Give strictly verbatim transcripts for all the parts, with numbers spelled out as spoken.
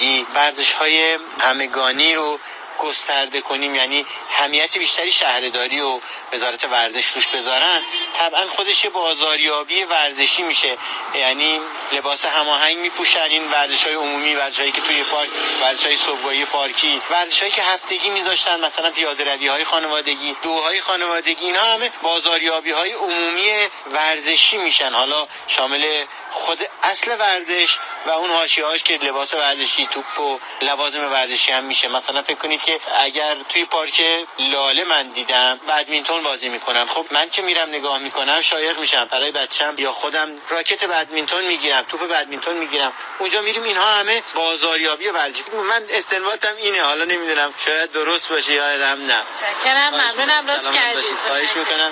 پیاده‌روی، ورزش‌های همگانی رو گسترده کنیم، یعنی اهمیت بیشتری شهرداری و وزارت ورزش روش بذارن، طبعا خودش یه بازاریابی ورزشی میشه. یعنی لباس هماهنگ میپوشن این ورزش‌های عمومی، ورزش‌هایی که توی پارک، ورزش‌های صبحگاهی پارکی، ورزش‌هایی که هفتگی میذاشتن، مثلا پیاده‌روی‌های خانوادگی، دوهای خانوادگی، اینها همه بازاریابی‌های عمومی ورزشی میشن، حالا شامل خود اصل ورزش و اون حاشیه‌هاش که لباس ورزشی، توپ و لوازم ورزشی هم میشه. مثلا فکر کنید که اگر توی پارک لاله من دیدم بدمینتون بازی میکنم، خب من که میرم نگاه میکنم شایق میشم، برای بچم یا خودم راکت بدمینتون میگیرم، توپ بدمینتون میگیرم، اونجا میریم. اینها همه بازاریابی ورزشی. من استنباطم اینه، حالا نمیدونم شاید درست باشه یا هم نه. متشکرم، ممنونم لطف کردید. خواهش میکنم.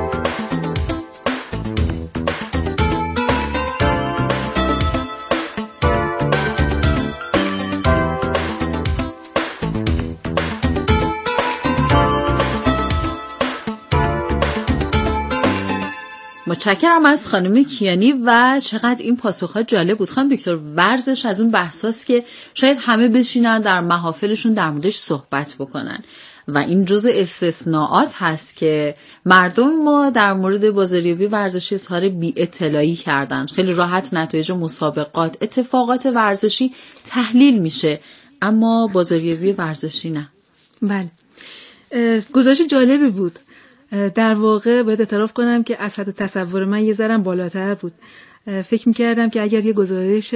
متشکرم از خانم کیانی و چقدر این پاسخ‌ها جالب بود. خانم دکتر، ورزش از اون بحثاست که شاید همه بشینن در محافلشون در موردش صحبت بکنن و این جزء استثناءات هست که مردم ما در مورد بازاریابی ورزشی اظهار بی‌اطلاعی کردن. خیلی راحت نتایج مسابقات، اتفاقات ورزشی تحلیل میشه، اما بازاریابی ورزشی نه. بله، گزارش جالبی بود. در واقع باید اعتراف کنم که از حد تصور من یه ذره بالاتر بود. فکر می‌کردم که اگر یه گزارش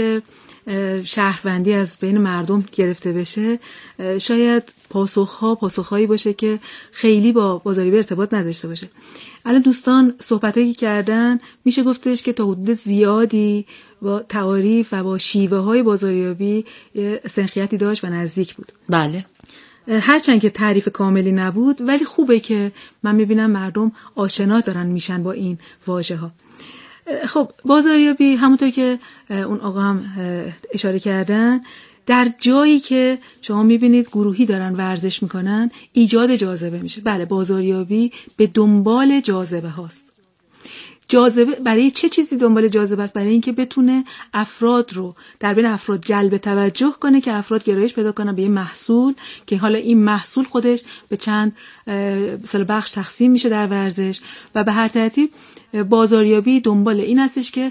شهروندی از بین مردم گرفته بشه شاید پاسخ‌ها پاسخ‌هایی باشه که خیلی با بازاریابی ارتباط نداشته باشه. الان دوستان صحبتایی کردن میشه گفتش که تا حدود زیادی با تعاریف و با شیوه‌های بازاریابی سنخیتی داشت و نزدیک بود. بله، هرچند که تعریف کاملی نبود، ولی خوبه که من میبینم مردم آشنا دارن میشن با این واژه ها. خب بازاریابی همونطور که اون آقا هم اشاره کردن، در جایی که شما میبینید گروهی دارن ورزش میکنن ایجاد جاذبه میشه. بله، بازاریابی به دنبال جاذبه هاست. جاذبه برای چه چیزی دنبال جاذبه است؟ برای اینکه بتونه افراد رو در بین افراد جلب توجه کنه که افراد گرایش پیدا کنن به یه محصول که حالا این محصول خودش به چند مثلا بخش تقسیم میشه در ورزش و به هر ترتیب بازاریابی دنبال این هستش که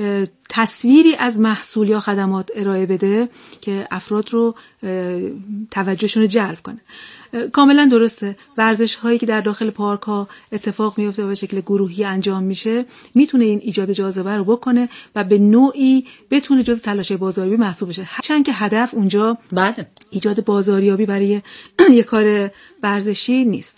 تصویری از محصول یا خدمات ارائه بده که افراد رو توجهشون رو جلب کنه. کاملا درسته، ورزش هایی که در داخل پارک ها اتفاق میفته و به شکل گروهی انجام میشه میتونه این ایجاد جاذبه رو بکنه و به نوعی بتونه جزء تلاش بازاریابی محسوب بشه، هرچند که هدف اونجا بله ایجاد بازاریابی برای یک کار ورزشی نیست.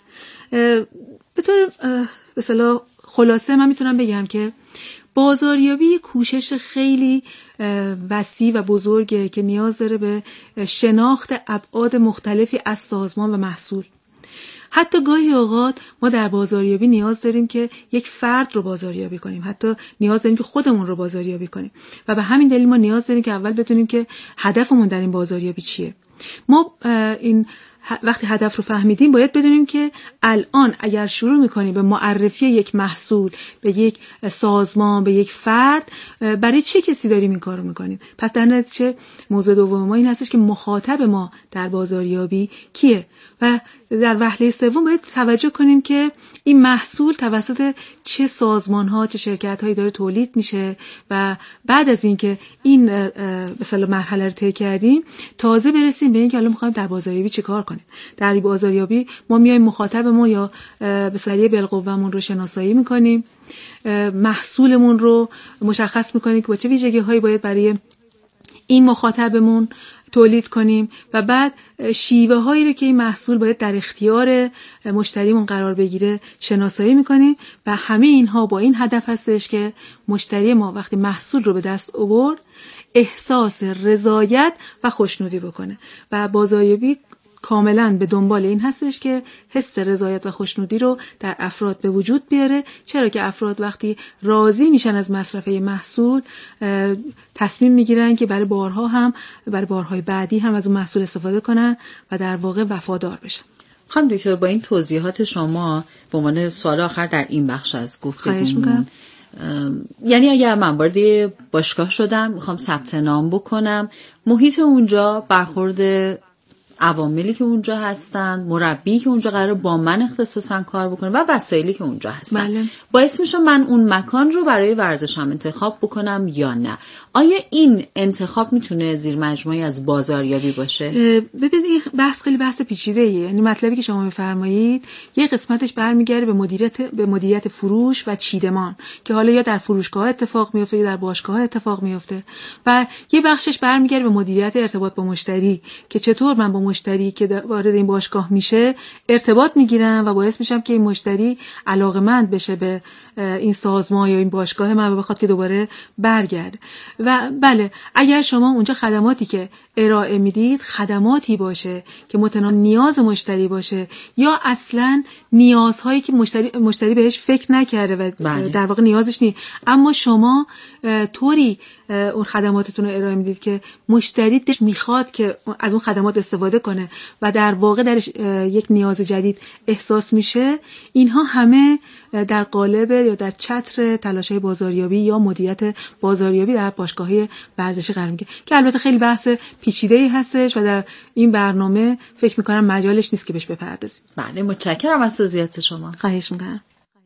به طور به اصطلاح خلاصه من میتونم بگم که بازاریابی کوشش خیلی وسیع و بزرگه که نیاز داره به شناخت ابعاد مختلفی از سازمان و محصول. حتی گاهی اوقات ما در بازاریابی نیاز داریم که یک فرد رو بازاریابی کنیم، حتی نیاز داریم که خودمون رو بازاریابی کنیم و به همین دلیل ما نیاز داریم که اول بدونیم که هدفمون در این بازاریابی چیه. ما این وقتی هدف رو فهمیدیم باید بدونیم که الان اگر شروع میکنیم به معرفی یک محصول به یک سازمان، به یک فرد، برای چه کسی داریم این کار رو میکنیم. پس در نتیجه موضوع دوم ما این هستش که مخاطب ما در بازاریابی کیه و در وهله سوم باید توجه کنیم که این محصول توسط چه سازمان‌ها، چه شرکت‌هایی داره تولید میشه و بعد از اینکه این مثلا مرحله رو طی کردیم تازه برسیم به اینکه الان می‌خوایم در بازاریابی چیکار کنیم. در بازاریابی ما میایم مخاطبمون یا به صریح بالقوه‌مون رو شناسایی می‌کنیم، محصولمون رو مشخص می‌کنیم که با چه ویژگی‌هایی باید برای این مخاطبمون تولید کنیم و بعد شیوه هایی رو که این محصول باید در اختیار مشتریمون قرار بگیره شناسایی میکنیم و همه اینها با این هدف هستش که مشتری ما وقتی محصول رو به دست آورد احساس رضایت و خوشنودی بکنه و بازاریابی کاملا به دنبال این هستش که حس رضایت و خوشنودی رو در افراد به وجود بیاره، چرا که افراد وقتی راضی میشن از مصرف محصول تصمیم میگیرن که برای بارها هم برای بارهای بعدی هم از اون محصول استفاده کنن و در واقع وفادار بشن. خانم دکتر، با این توضیحات شما به عنوان سوال آخر در این بخش از گفتگومون، یعنی اگر من وارد باشگاه شدم میخوام ثبت نام بکنم، محیط اونجا، برخورد عواملی که اونجا هستن، مربی که اونجا قراره با من اختصاصا کار بکنه و وسایلی که اونجا هستن بله. باعث میشه من اون مکان رو برای ورزشم انتخاب بکنم یا نه. آیا این انتخاب میتونه زیر مجموعی از بازاریابی باشه؟ ببینید این بحث خیلی بحث پیچیده‌ایه. یعنی مطلبی که شما میفرمایید یه قسمتش برمیگرده به مدیریت به مدیریت فروش و چیدمان که حالا یا در فروشگاه اتفاق میفته یا در باشگاه اتفاق میفته، و یه بخشش برمیگرده به مدیریت ارتباط با مشتری که چطور من با مشتری که وارد این باشگاه میشه ارتباط میگیرم و باعث میشم که این مشتری علاقه‌مند بشه به این سازمان یا این باشگاه من و بخواد که دوباره برگرده. و بله، اگر شما اونجا خدماتی که ارائه میدید خدماتی باشه که متناسب نیاز مشتری باشه یا اصلا نیازهایی که مشتری مشتری بهش فکر نکرده و بله. در واقع نیازش نیست، اما شما طوری اون خدماتتون رو ارائه میدید که مشتری دلش میخواد که از اون خدمات استفاده کنه و در واقع درش یک نیاز جدید احساس میشه، اینها همه در قالب یا در چتر تلاش‌های بازاریابی یا مدیریت بازاریابی در باشگاه‌های ورزشی قرار میگیره که البته خیلی بحث پیچیده‌ای هستش و در این برنامه فکر میکنم مجالش نیست که بهش بپردازیم. بله، متشکرم از توضیحات شما. خواهش میکنم.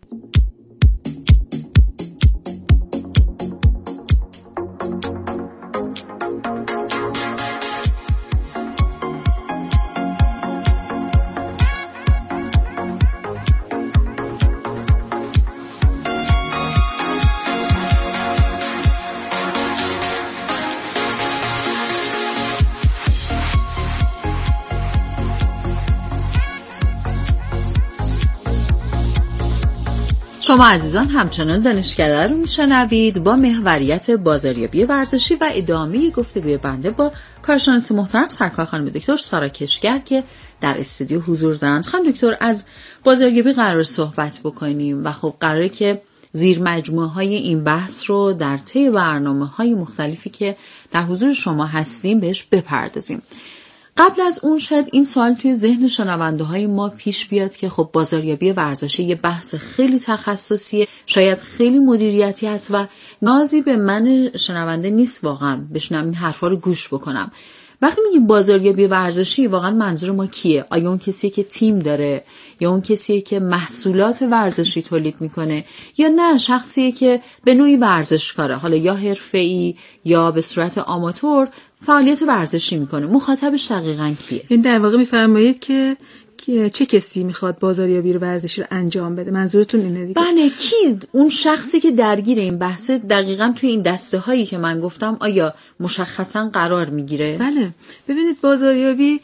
شما عزیزان همچنان دانشکده رو میشنوید با محوریت بازاریابی ورزشی و ادامه گفتگوی بنده با کارشناس محترم سرکار خانم دکتر سارا کشگر که در استودیو حضور دارند. خانم دکتر، از بازاریابی قرار صحبت بکنیم و خب قراره که زیر مجموعه های این بحث رو در طی برنامه های مختلفی که در حضور شما هستیم بهش بپردازیم. قبل از اون شاید این سوال توی ذهن شنونده های ما پیش بیاد که خب بازاریابی ورزشی یه بحث خیلی تخصصیه، شاید خیلی مدیریتی هست و نازی به من شنونده نیست واقعا بشنم این حرفا رو گوش بکنم. وقتی میگیم بازاریابی ورزشی واقعا منظور ما کیه؟ آیا اون کسیه که تیم داره یا اون کسیه که محصولات ورزشی تولید میکنه یا نه شخصیه که به نوعی ورزشکاره، حالا یا حرفه‌ای یا به صورت آماتور فعالیت ورزشی میکنه؟ مخاطبش دقیقاً کیه؟ این در واقع میفرمایید که چه کسی میخواد بازاریابی رو ورزشی رو انجام بده؟ منظورتون اینه دیگه؟ بله، کی اون شخصی که درگیر این بحثه دقیقاً توی این دسته هایی که من گفتم آیا مشخصاً قرار میگیره؟ بله، ببینید بازاریابی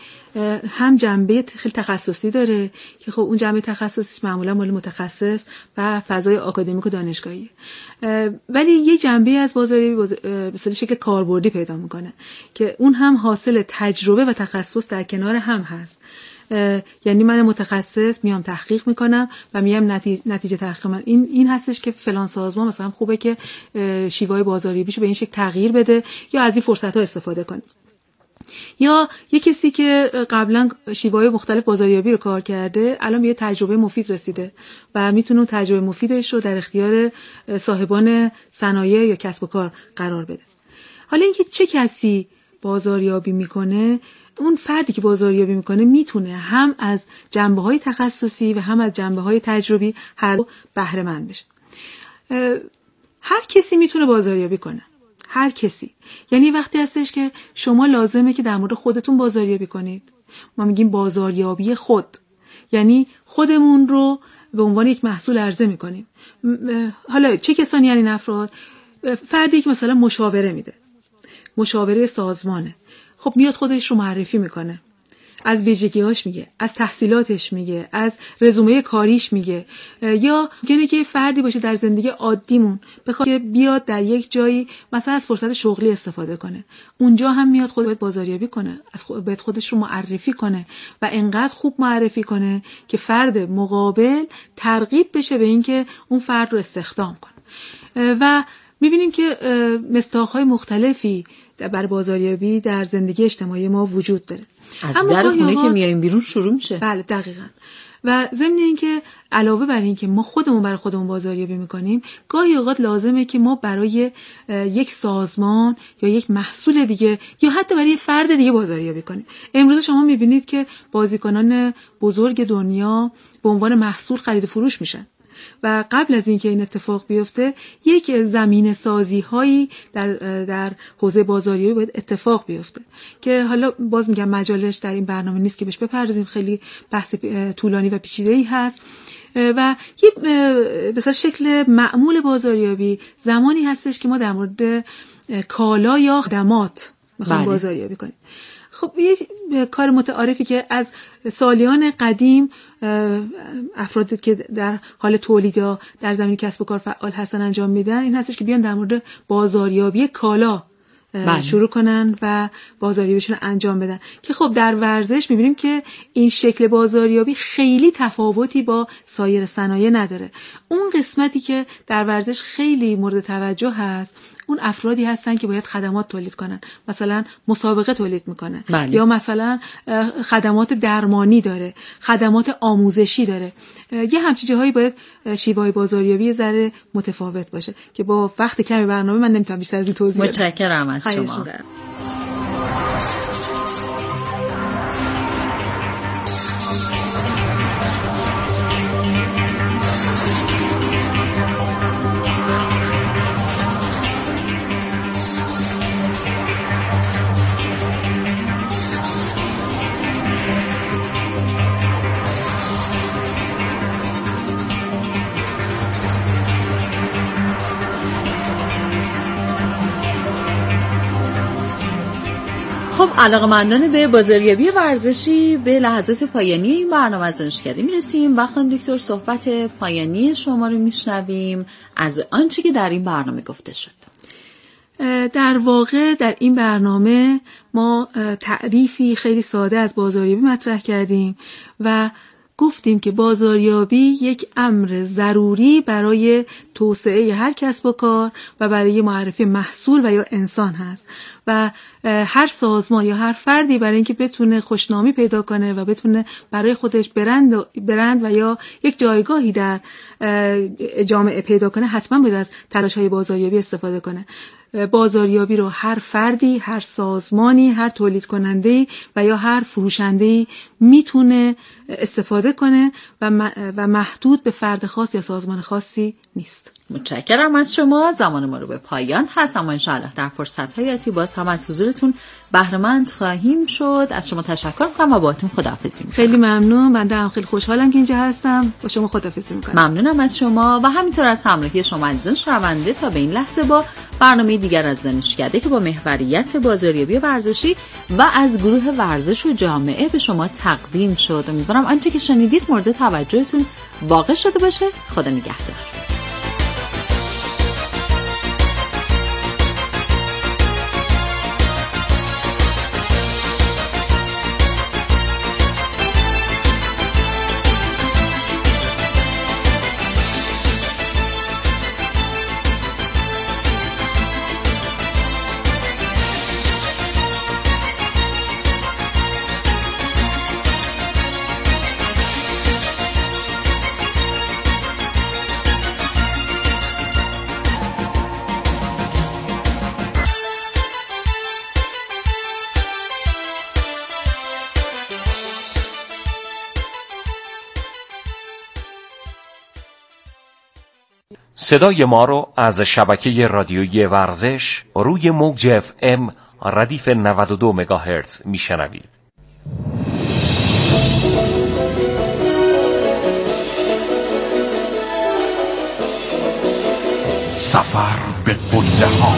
هم جنبه خیلی تخصصی داره که خب اون جنبه تخصصیش معمولا مال متخصص و فضای آکادمیک و دانشگاهی، ولی یه جنبه از بازاریابی باز... به شکل کاربردی پیدا میکنه که اون هم حاصل تجربه و تخصص در کنار هم هست. یعنی من متخصص میام تحقیق میکنم و میام نتیجه, نتیجه تحقیق من این این هستش که فلان سازمان مثلا خوبه که شیوه بازاریابیشو به این شکل تغییر بده یا از این فرصت‌ها استفاده کنه. یا یه کسی که قبلا شیوه‌های مختلف بازاریابی رو کار کرده الان به یه تجربه مفید رسیده و میتونه تجربه مفیدش رو در اختیار صاحبان صنایع یا کسب و کار قرار بده. حالا اینکه چه کسی بازاریابی میکنه، اون فردی که بازاریابی میکنه میتونه هم از جنبه‌های تخصصی و هم از جنبه‌های تجربی هر دو بهره مند بشه. هر کسی میتونه بازاریابی کنه، هر کسی. یعنی وقتی هستش که شما لازمه که در مورد خودتون بازاریابی کنید. ما میگیم بازاریابی خود، یعنی خودمون رو به عنوان یک محصول عرضه میکنیم. حالا چه کسانی یعنی این افراد؟ فردی که مثلا مشاوره میده، مشاوره سازمانه، خب میاد خودش رو معرفی میکنه، از ویژگی‌هاش میگه، از تحصیلاتش میگه، از رزومه کاریش میگه. یا ممکنه که فردی باشه در زندگی عادیمون بخواد که بیاد در یک جایی مثلا از فرصت شغلی استفاده کنه، اونجا هم میاد خودش بازاریابی کنه، از خود خودش رو معرفی کنه و انقدر خوب معرفی کنه که فرد مقابل ترغیب بشه به اینکه اون فرد رو استخدام کنه. و میبینیم که مصداق‌های مختلفی بر بازاریابی در زندگی اجتماعی ما وجود داره. از در خونه که میایم بیرون شروع میشه. بله دقیقاً. و ضمن اینکه علاوه بر این که ما خودمون برای خودمون بازاریابی میکنیم، گاهی اوقات لازمه که ما برای یک سازمان یا یک محصول دیگه یا حتی برای فرد دیگه بازاریابی کنیم. امروز شما میبینید که بازیکنان بزرگ دنیا به عنوان محصول خرید و فروش میشن و قبل از اینکه این اتفاق بیفته یک زمینه سازی هایی در در حوزه بازاریابی باید اتفاق بیفته که حالا باز میگم مجالش در این برنامه نیست که بهش بپردازیم، خیلی بحث طولانی و پیچیده‌ای هست. و یه مثلا شکل معمول بازاریابی زمانی هستش که ما در مورد کالا یا خدمات میخوایم بازاریابی کنیم. خب یه کار متعارفی که از سالیان قدیم افرادی که در حال تولید یا در زمینه کسب و کار فعال هستن انجام میدن این هستش که بیان در مورد بازاریابی کالا بله. شروع کنن و بازاریابیشون انجام بدن که خب در ورزش میبینیم که این شکل بازاریابی خیلی تفاوتی با سایر صنایع نداره. اون قسمتی که در ورزش خیلی مورد توجه هست اون افرادی هستن که باید خدمات تولید کنن، مثلا مسابقه تولید میکنن بله. یا مثلا خدمات درمانی داره، خدمات آموزشی داره. یه همچین جاهایی باید شیوه بازاریابی ذره متفاوت باشه که با وقت کمی برنامه من نمیتونم بیشتر از این توضیح بدم. متشکرم از شما. خب علاقه‌مندان به بازاریابی ورزشی به لحظات پایانی این برنامه از دانشکده میرسیم و خانم دکتر صحبت پایانی شما رو میشنویم از آنچه که در این برنامه گفته شد. در واقع در این برنامه ما تعریفی خیلی ساده از بازاریابی مطرح کردیم و گفتیم که بازاریابی یک امر ضروری برای توسعه هر کسب و کار و برای معرفی محصول و یا انسان هست و هر سازمان یا هر فردی برای اینکه بتونه خوشنامی پیدا کنه و بتونه برای خودش برند برند و یا یک جایگاهی در جامعه پیدا کنه حتما باید از تلاش‌های بازاریابی استفاده کنه. بازاریابی رو هر فردی، هر سازمانی، هر تولید کننده‌ای و یا هر فروشنده‌ای میتونه استفاده کنه و و محدود به فرد خاص یا سازمان خاصی نیست. متشکرم از شما. زمان ما رو به پایان هست اما انشاءالله در فرصت‌های آتی باز هم از حضورتون بهره مند خواهیم شد. از شما تشکر می‌کنم و باهاتون خداحافظی می‌کنم. خیلی ممنون. من هم خیلی خوشحالم که اینجا هستم. با شما خداحافظی می‌کنم. ممنونم از شما و همینطور از همراهی شما عزیزان شنونده تا به این لحظه با برنامه دیگر از دانشکده که با محوریت بازاریابی ورزشی و از گروه ورزش و جامعه به شما تقدیم شد. امیدوارم آنچه که شنیدید مورد توجهتون واقع شده باشه. خدا نگهدار. صدای ما رو از شبکه رادیویی ورزش روی موج اف ام ردیف نود و دو مگاهرتز میشنوید. سفر به قله ها.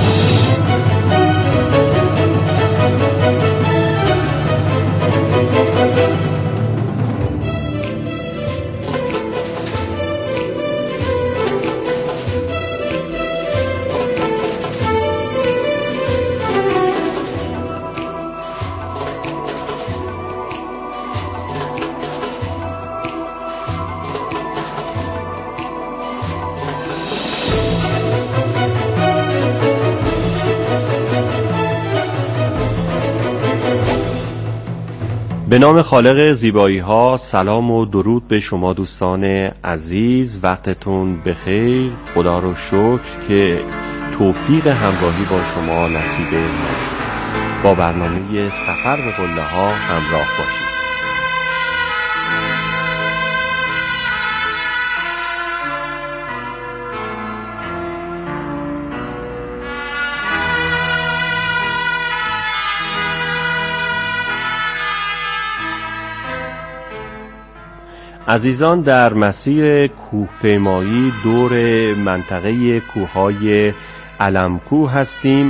به نام خالق زیبایی ها سلام و درود به شما دوستان عزیز، وقتتون بخیر. خدا رو شکر که توفیق همراهی با شما نصیب ما شد. با برنامه سفر به قله ها همراه باشید. عزیزان، در مسیر کوهپیمایی دور منطقه کوههای علمکوه هستیم.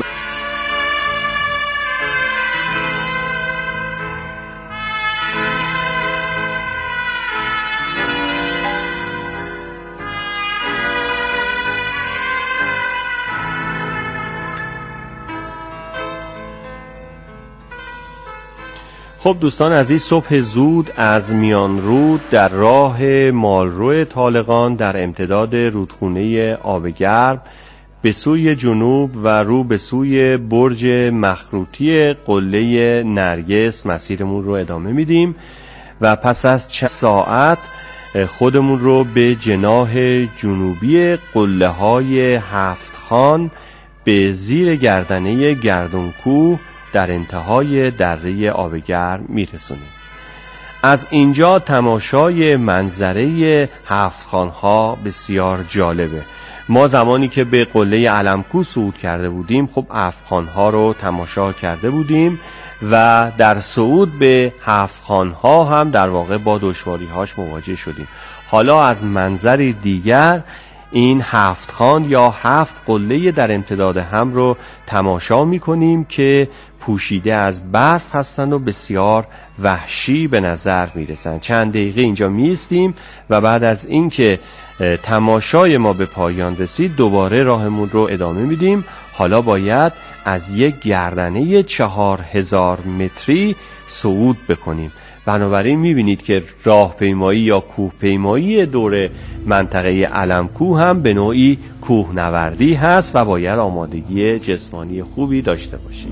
خب دوستان عزیز، صبح زود از میان رود در راه مالرو طالقان در امتداد رودخونه آب گرم به سوی جنوب و رو به سوی برج مخروطی قله نرگس مسیرمون رو ادامه میدیم و پس از چند ساعت خودمون رو به جناح جنوبی قله های هفت خان به زیر گردنه گردونکوه در انتهای دره آب گرم میرسونیم. از اینجا تماشای منظره هفت خانها بسیار جالبه. ما زمانی که به قله علمکوه صعود کرده بودیم خب هفت خانها رو تماشا کرده بودیم و در صعود به هفت خانها هم در واقع با دشواری‌هاش مواجه شدیم. حالا از منظری دیگر این هفت خان یا هفت قله در امتداد هم رو تماشا می‌کنیم که پوشیده از برف هستند و بسیار وحشی به نظر میرسند. چند دقیقه اینجا میستیم و بعد از اینکه تماشای ما به پایان رسید دوباره راهمون رو ادامه میدیم. حالا باید از یک گردنه چهار هزار متری صعود بکنیم. بنابراین میبینید که راهپیمایی یا کوهپیمایی دور منطقه علمکوه هم به نوعی کوهنوردی هست و باید آمادگی جسمانی خوبی داشته باشیم.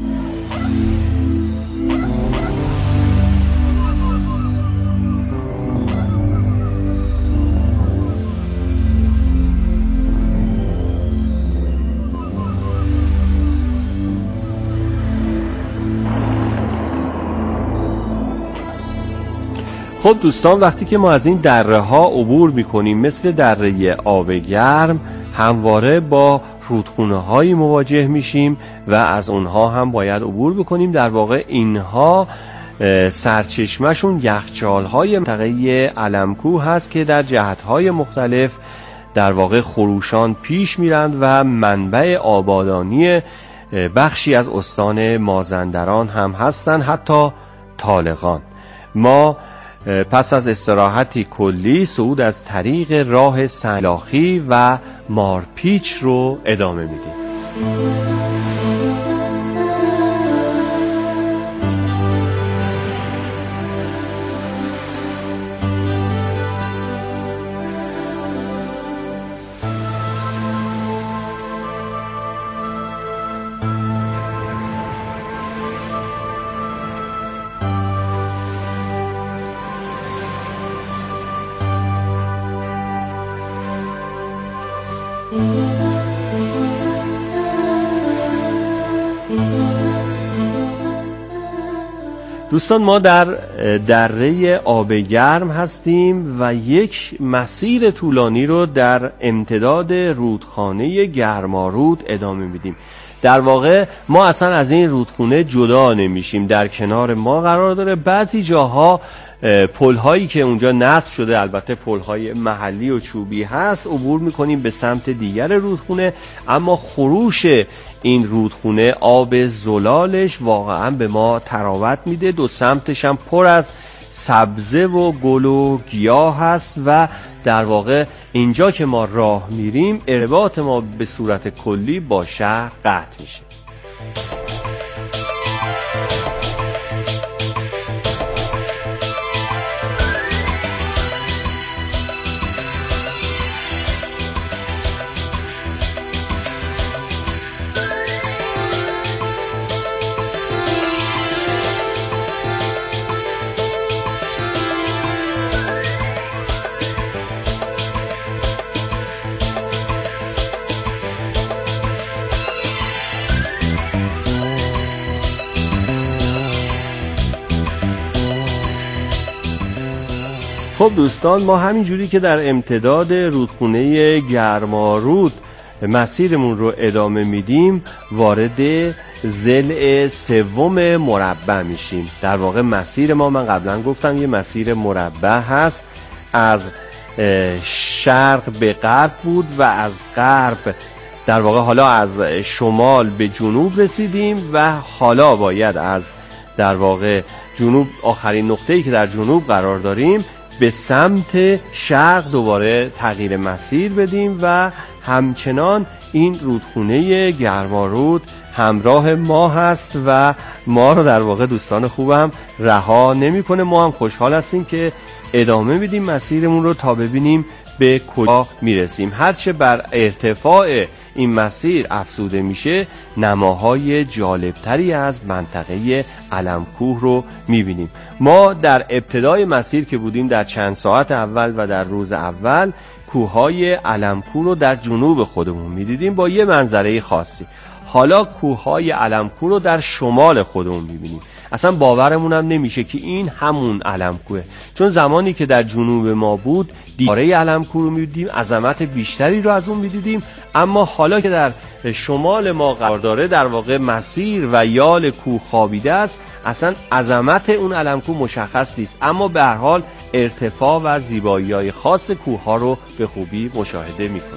خب دوستان، وقتی که ما از این دره ها عبور میکنیم مثل دره آب گرم همواره با رودخونه هایی مواجه میشیم و از اونها هم باید عبور بکنیم. در واقع اینها سرچشمشون یخچال های منطقه علمکوه هست که در جهت های مختلف در واقع خروشان پیش میرند و منبع آبادانی بخشی از استان مازندران هم هستند، حتی طالقان. ما پس از استراحتی کلی صعود از طریق راه سلاخی و مارپیچ رو ادامه میدیم. دوستان، ما در دره آب گرم هستیم و یک مسیر طولانی رو در امتداد رودخانه گرمارود ادامه میدیم. در واقع ما اصلا از این رودخونه جدا نمیشیم، در کنار ما قرار داره. بعضی جاها پل‌هایی که اونجا نصب شده، البته پل‌های محلی و چوبی هست، عبور می‌کنیم به سمت دیگر رودخونه، اما خروش این رودخونه آب زلالش واقعا به ما تراوت میده. دو سمتش هم پر از سبزه و گل و گیاه هست و در واقع اینجا که ما راه میریم ارتباط ما به صورت کلی با شهر قطع میشه. خب دوستان، ما همینجوری که در امتداد رودخونه گرمارود مسیرمون رو ادامه میدیم وارد ضلع سوم مربع میشیم. در واقع مسیر ما، من قبلا گفتم، یه مسیر مربع هست. از شرق به غرب بود و از غرب در واقع حالا از شمال به جنوب رسیدیم و حالا باید از در واقع جنوب، آخرین نقطه‌ای که در جنوب قرار داریم، به سمت شرق دوباره تغییر مسیر بدیم و همچنان این رودخونه گرمارود همراه ما هست و ما رو در واقع دوستان خوبم رها نمی‌کنه. ما هم خوشحال هستیم که ادامه میدیم مسیرمون رو تا ببینیم به کجا میرسیم. هرچه بر ارتفاع این مسیر افزوده میشه، نماهای جالبتری از منطقه علمکوه رو میبینیم. ما در ابتدای مسیر که بودیم، در چند ساعت اول و در روز اول، کوههای علمکوه رو در جنوب خودمون میدیدیم با یه منظره خاصی. حالا کوههای علمکوه رو در شمال خودمون میبینیم. اصلا باورمون هم نمیشه که این همون علمکوه، چون زمانی که در جنوب ما بود دیواره علمکوه رو میدیدیم، عظمت بیشتری رو از اون میدیدیم. اما حالا که در شمال ما قرار داره، در واقع مسیر و یال کوه خوابیده است، اصلا عظمت اون علمکوه مشخص نیست، اما به هر حال ارتفاع و زیبایی‌های خاص کوه ها رو به خوبی مشاهده میکنیم.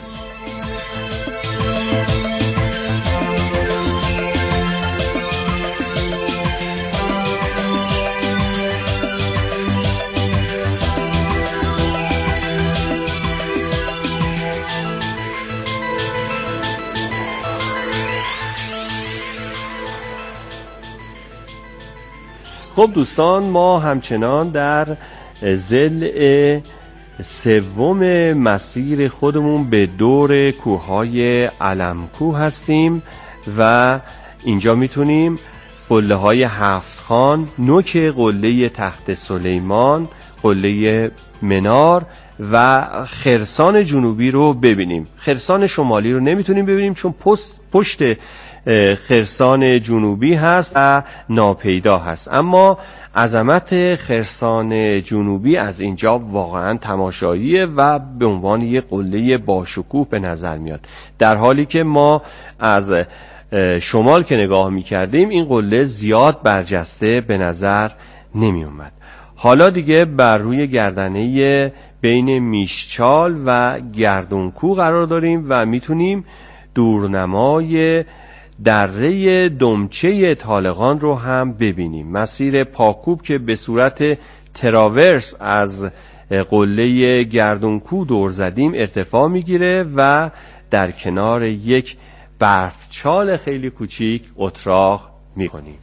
خب دوستان، ما همچنان در ضلع سوم مسیر خودمون به دور کوههای علمکوه هستیم و اینجا میتونیم قله های هفت خان، نوک قله تخت سلیمان، قله منار و خرسان جنوبی رو ببینیم. خرسان شمالی رو نمیتونیم ببینیم چون پست پشت خرسان جنوبی هست و ناپیدا هست، اما عظمت خرسان جنوبی از اینجا واقعا تماشاییه و به عنوان یک قله باشکوه به نظر میاد، در حالی که ما از شمال که نگاه میکردیم این قله زیاد برجسته به نظر نمی اومد. حالا دیگه بر روی گردنه بین میشچال و گردونکو قرار داریم و میتونیم دورنمای دره دمچه طالقان رو هم ببینیم. مسیر پاکوب که به صورت تراورس از قله گردونکو دور زدیم ارتفاع میگیره و در کنار یک برفچال خیلی کوچیک اتراق میکنیم.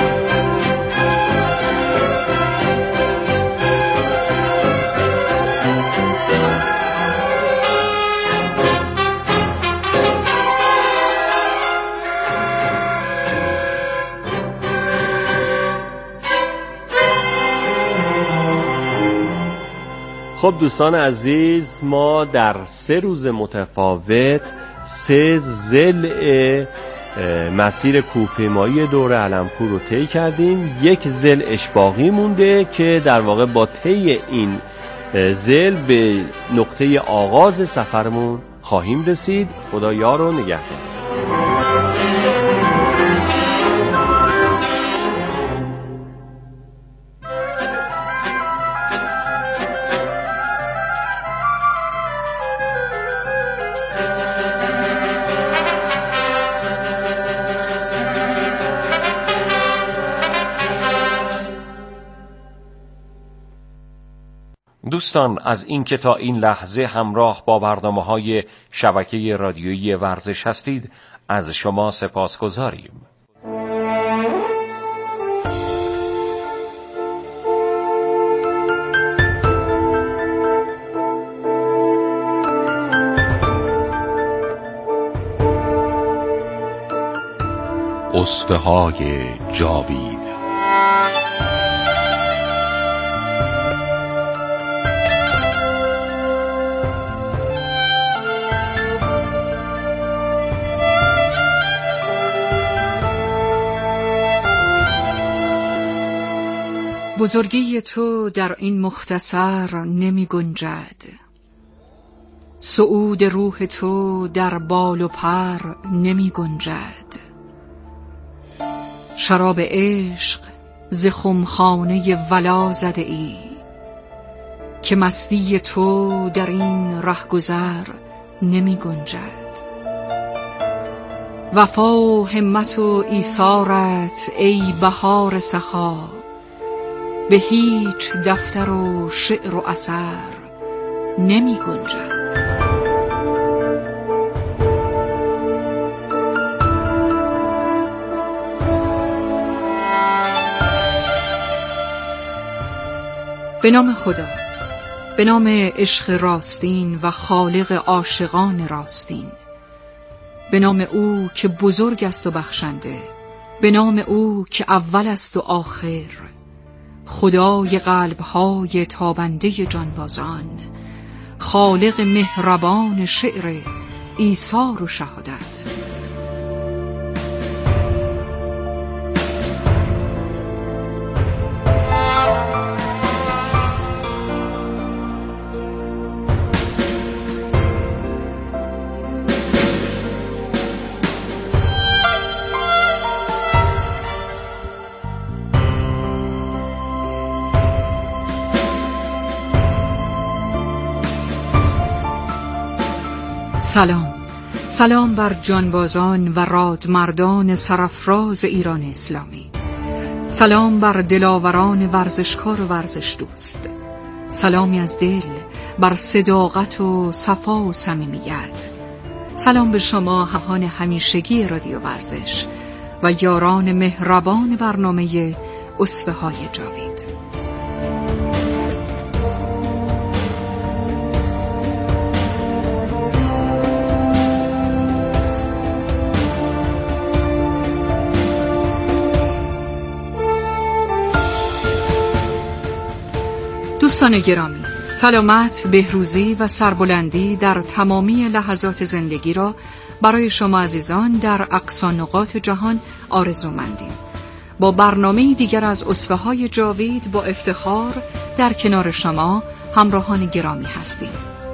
خب دوستان عزیز، ما در سه روز متفاوت سه ضلع مسیر کوهپیمایی دور علمکوه رو طی کردیم. یک ضلعش باقی مونده که در واقع با طی این ضلع به نقطه آغاز سفرمون خواهیم رسید. خدا یار و نگهدار. دوستان، از این که تا این لحظه همراه با برنامه‌های شبکه رادیویی ورزش هستید از شما سپاسگزاریم. اسوه‌های جاوید. بزرگی تو در این مختصر نمی گنجد، صعود روح تو در بال و پر نمی گنجد. شراب عشق ز خمخانه ولا زده ای، که مستی تو در این رهگذر نمی گنجد. وفا و همت و ایثارت ای بهار سخا، به هیچ دفتر و شعر و اثر نمی گنجد. به نام خدا، به نام عشق راستین و خالق عاشقان راستین، به نام او که بزرگ است و بخشنده، به نام او که اول است و آخر، خدای قلب‌های تابنده جانبازان، خالق مهربان شعر ایثار و شهادت. سلام، سلام بر جانبازان و رادمردان سرافراز ایران اسلامی. سلام بر دلاوران ورزشکار و ورزش دوست. سلامی از دل بر صداقت و صفا و صمیمیت. سلام به شما همراهان همیشگی رادیو ورزش و یاران مهربان برنامه اسوه‌های جاوید. دوستان گرامی، سلامت، بهروزی و سربلندی در تمامی لحظات زندگی را برای شما عزیزان در اقصی نقاط جهان آرزومندیم. با برنامه دیگر از اسوه‌های جاوید با افتخار در کنار شما همراهان گرامی هستیم.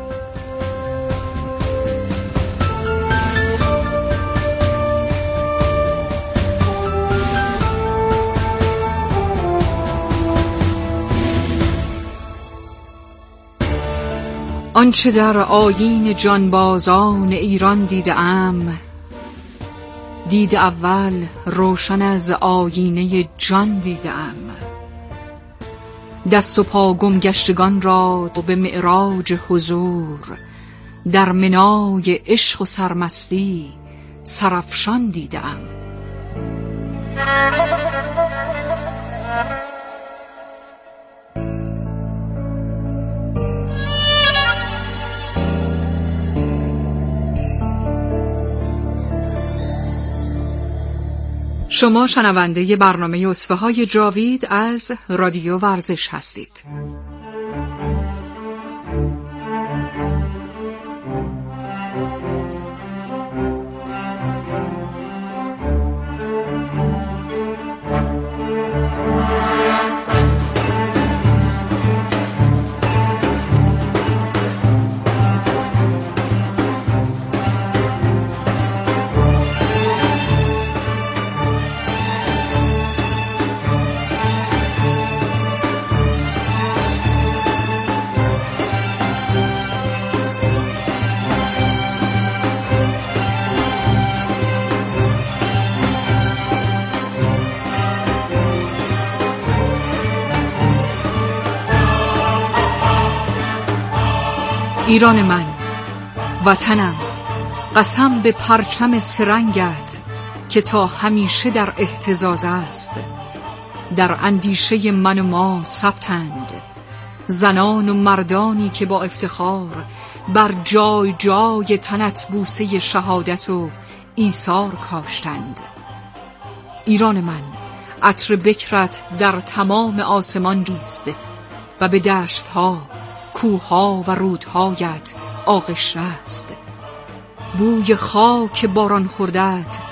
آنچه در آیین جانبازان ایران دیدم، دید اول روشن از آیینه جان دیدم. دست و پا گم گشتگان را به معراج حضور، در منای عشق و سرمستی سرافشان دیدم. شما شنونده برنامه اسوه‌های جاوید از رادیو ورزش هستید. ایران من، وطنم، قسم به پرچم سرنگت که تا همیشه در اهتزاز است. در اندیشه من و ما ثبتند زنان و مردانی که با افتخار بر جای جای تنت بوسه شهادت و ایثار کاشتند. ایران من، عطر بکرت در تمام آسمان ریست و به دشت‌ها، کوه‌ها و رودهایت آغشته است. بوی خاک باران خوردت